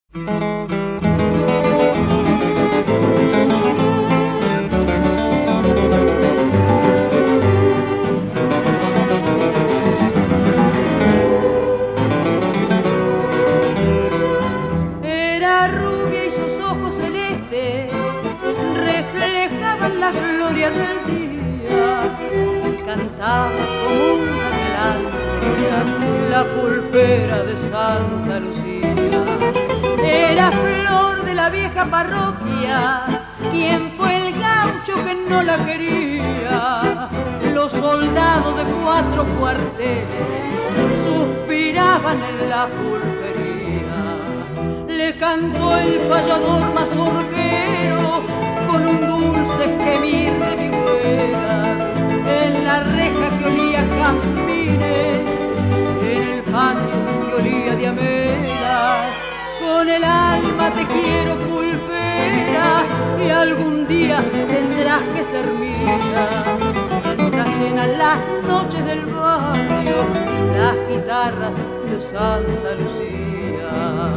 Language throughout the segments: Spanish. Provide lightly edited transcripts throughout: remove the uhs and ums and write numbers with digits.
Era rubia y sus ojos celestes reflejaban la gloria del día y cantaba como una melodía la pulpera de Santa Lucía. Era flor de la vieja parroquia, quien fue el gaucho que no la quería. Los soldados de 4 cuarteles suspiraban en la pulpería. Le cantó el payador mazorquero con un dulce gemir de vihuelas en la reja que olía a jazmines, en el patio que olía a diamelas. Con el alma te quiero, pulpera, y algún día tendrás que ser mía. Mientras llenan las noches del barrio las guitarras de Santa Lucía.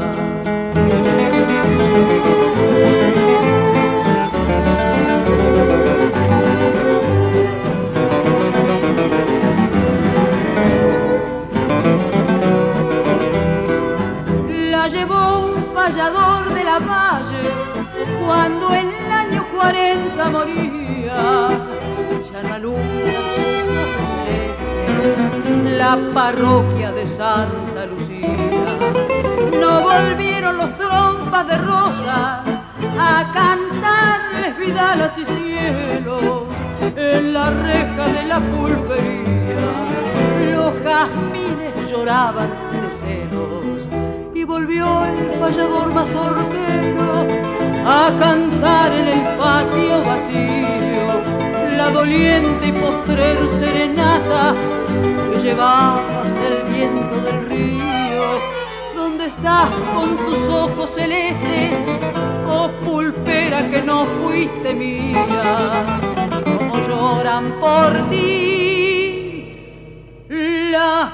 La llevó un payador de la valle cuando en el año 40 moría. Ya no alumbran sus ojos celestes la parroquia de Santa Lucía. No volvieron los trompas de rosa a cantarles vidalas y cielos en la reja de la pulpería. Los jazmines lloraban de celos y volvió el payador mazorquero a cantar en el patio vacío la doliente y postrer serenata que llevabas el viento del río. ¿Dónde estás con tus ojos celestes, oh pulpera que no fuiste mía? Cómo lloran por ti las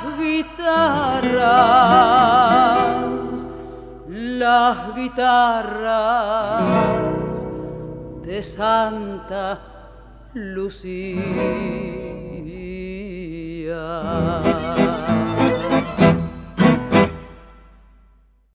guitarras de Santa Lucía.